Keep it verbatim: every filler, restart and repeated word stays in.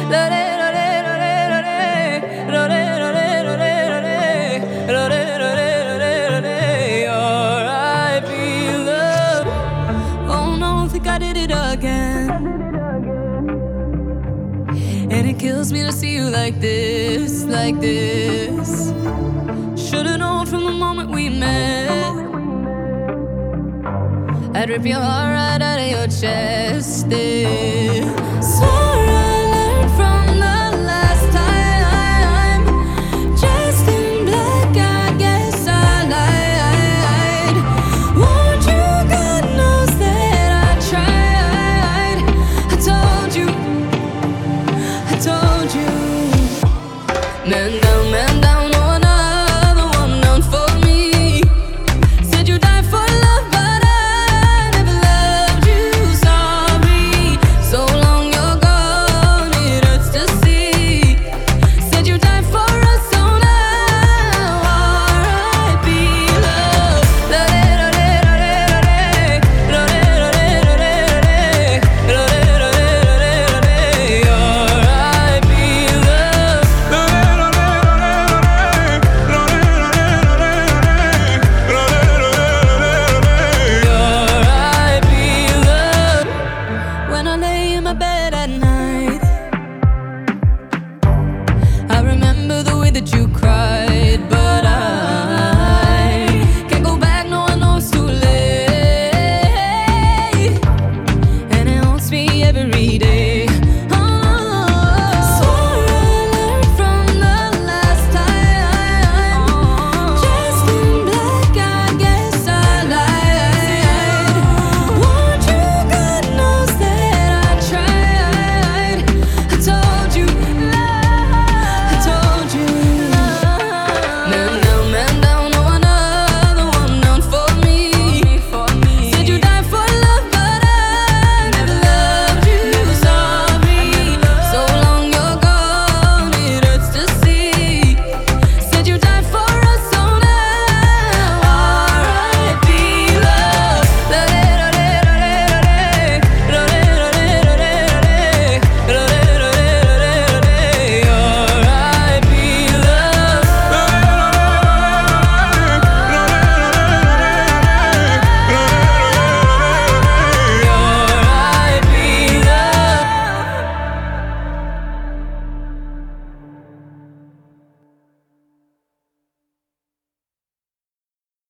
I did it again. And it kills me to see you like this, like this. Should've known from the moment we met. I'd rip your heart right out of your chest. Yeah. Swore I learned from the last time. Dressed in black, I guess I lied. Won't you, God knows that I tried. I told you, I told you. Man down, man down, no another one down for me. Said you died for love, but I never loved you. Sorry, so long you're gone, it hurts to see. Said you died for us, so now R I P love. When I lay in my bed at night, I remember the way that you